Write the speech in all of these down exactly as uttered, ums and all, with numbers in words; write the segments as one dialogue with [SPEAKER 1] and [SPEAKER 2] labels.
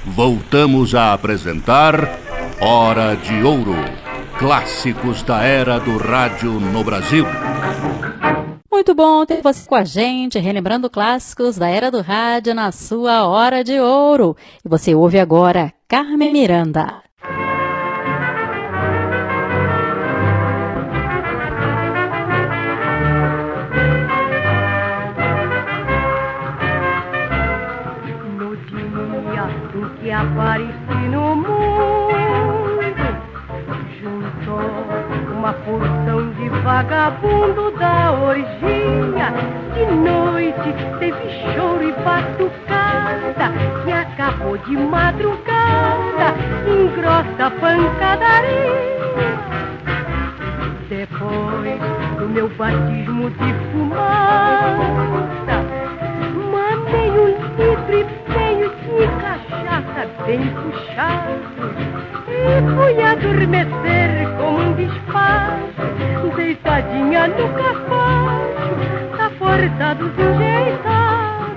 [SPEAKER 1] voltamos a apresentar Hora de Ouro, clássicos da era do rádio no Brasil.
[SPEAKER 2] Muito bom ter você com a gente, relembrando clássicos da era do rádio na sua Hora de Ouro. E você ouve agora Carmen Miranda.
[SPEAKER 3] No dia em que apareci no mundo, juntou uma porção de vagabundo da orgia. De noite teve choro e batucada, que acabou de madrugada em grossa pancadaria. Depois do meu batismo de fumaça, mamei um litro e meio de cachaça bem puxado e fui adormecer como um despacho, deitadinha no capacho da força dos enjeitados.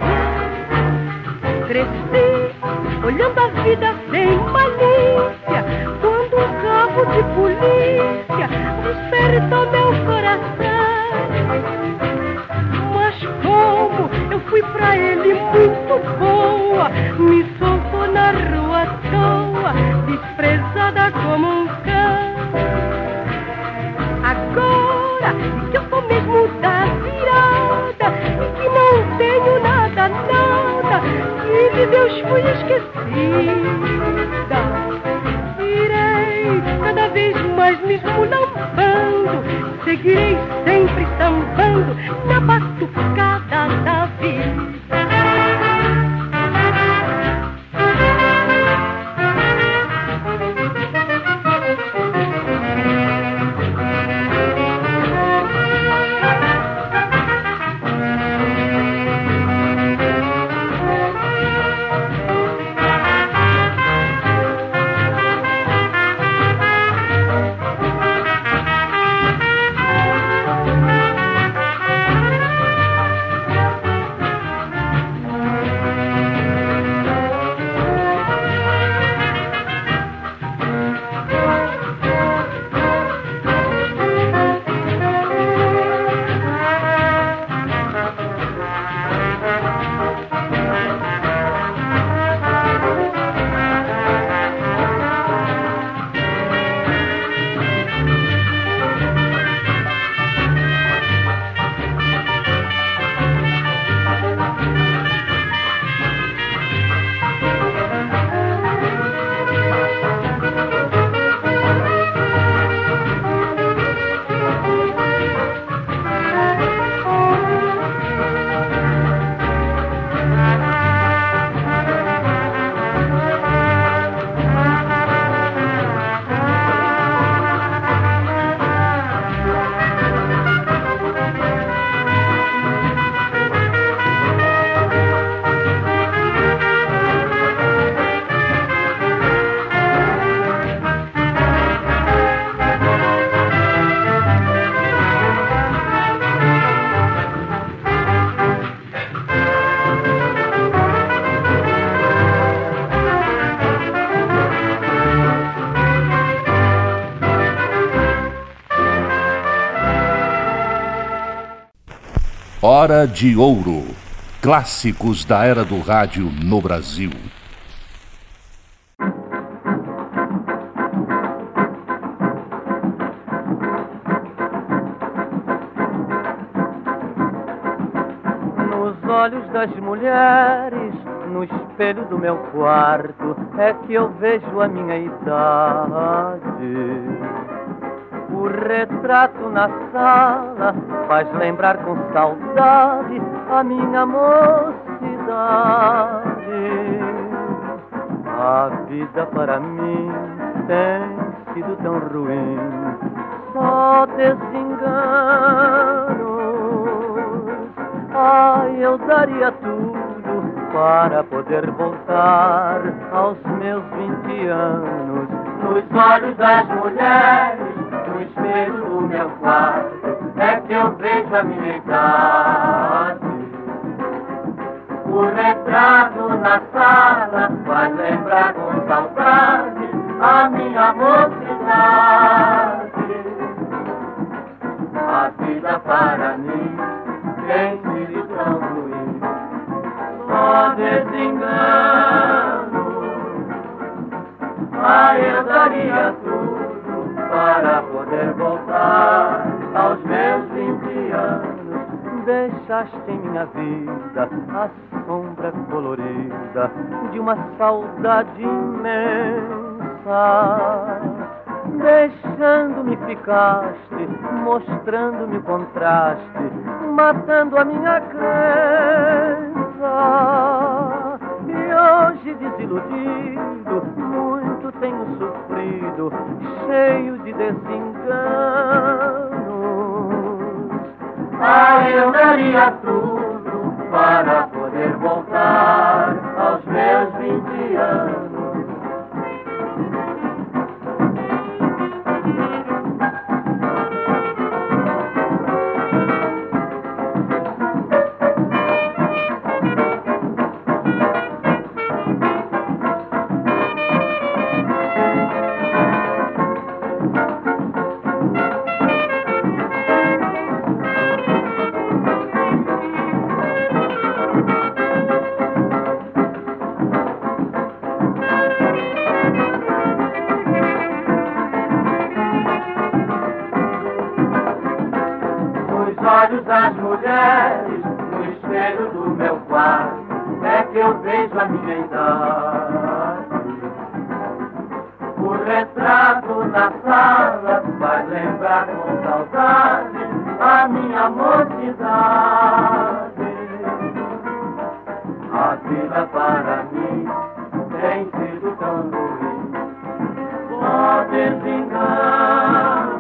[SPEAKER 3] Cresci olhando a vida sem malícia, quando um cabo de polícia despertou meu coração. Mas como eu fui pra ele muito boa, me soltou na rua à toa, desprezada como um cão. Agora que eu sou mesmo da virada e que não tenho nada, nada, que de Deus fui esquecida, irei cada vez mais me esmulambando, seguirei sempre sambando na batucada da vida.
[SPEAKER 1] Hora de Ouro, clássicos da era do rádio no Brasil.
[SPEAKER 4] Nos olhos das mulheres, no espelho do meu quarto, é que eu vejo a minha idade. O retrato na sala faz lembrar com saudade a minha mocidade. A vida para mim tem sido tão ruim, só desenganos. Ai, eu daria tudo para poder voltar aos meus vinte anos. Nos olhos das mulheres, no espelho do meu quarto, é que eu vejo a minha idade. O retrato retrato na sala vai lembrar com saudade a minha mocidade. A vida para mim tem sido tão ruim, só desengano. Ah, eu daria tudo para poder voltar aos meus vinte anos. Deixaste em minha vida a sombra colorida de uma saudade imensa. Deixando-me ficaste, mostrando-me o contraste, matando a minha crença. E hoje desiludido, muito tenho sofrido, cheio de desenganos. Ah, eu daria tudo para poder voltar aos meus vinte anos. Das mulheres no espelho do meu quarto é que eu vejo a minha idade. O retrato na sala vai lembrar com saudade a minha mocidade. A vida para mim tem sido tão ruim, só desengano.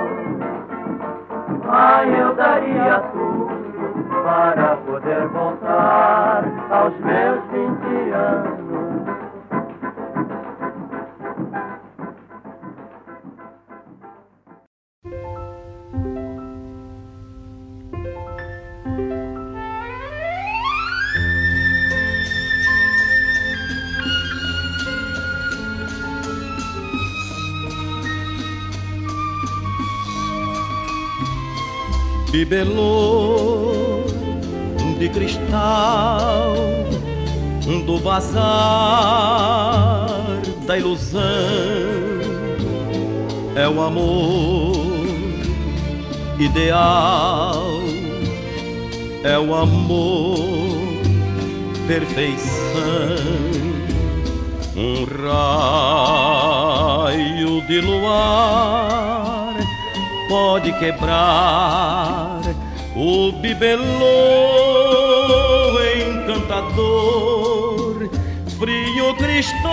[SPEAKER 4] Ah, eu daria tudo para poder voltar aos meus vinte anos.
[SPEAKER 5] Bibelô de cristal do bazar da ilusão é o amor ideal, é o amor perfeição, um raio de luar pode quebrar o bibelô encantador, frio cristal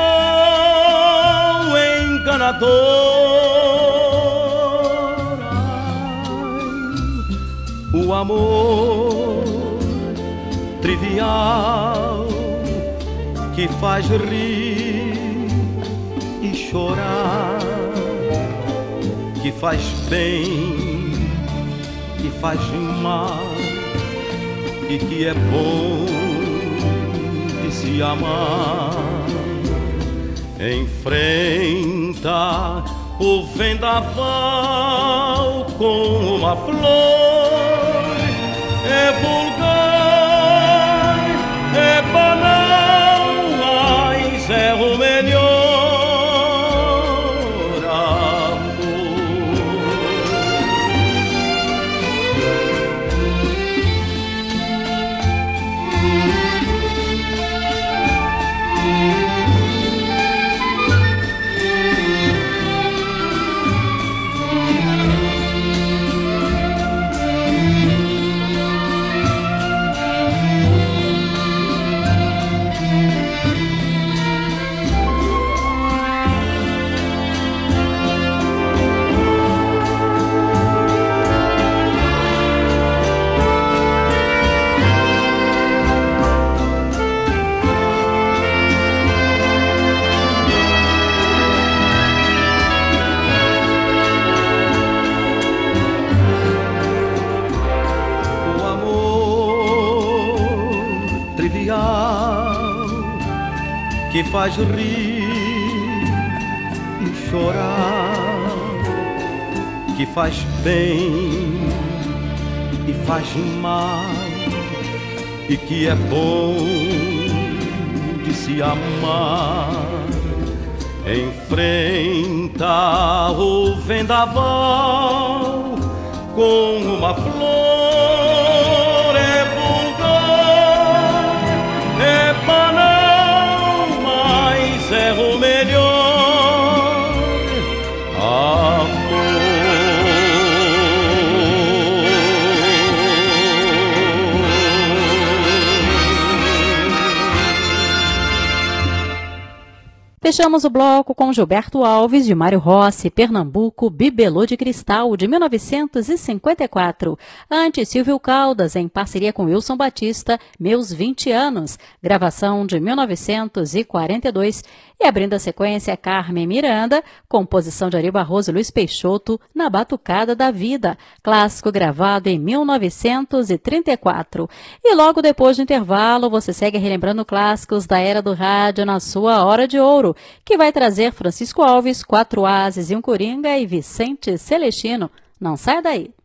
[SPEAKER 5] enganador. Ai, o amor trivial que faz rir e chorar, que faz bem, que faz mal e que é bom de se amar. Enfrenta o vendaval com uma flor, é vulgar, é banal, mas é o melhor. que faz rir e chorar, que faz bem e faz mal, e que é bom de se amar. Enfrenta o vendaval com uma flor, é vulgar, é banal, mas é o melhor amor.
[SPEAKER 2] Fechamos o bloco com Gilberto Alves, de Mário Rossi, Pernambuco, Bibelô de Cristal, de mil novecentos e cinquenta e quatro. Antes, Silvio Caldas, em parceria com Wilson Batista, Meus vinte anos, gravação de mil novecentos e quarenta e dois. E abrindo a sequência, Carmen Miranda, composição de Ari Barroso e Luiz Peixoto, Na Batucada da Vida, clássico gravado em mil novecentos e trinta e quatro. E logo depois do intervalo, você segue relembrando clássicos da era do rádio na sua Hora de Ouro, que vai trazer Francisco Alves, Quatro Ases e um Coringa e Vicente Celestino. Não sai daí!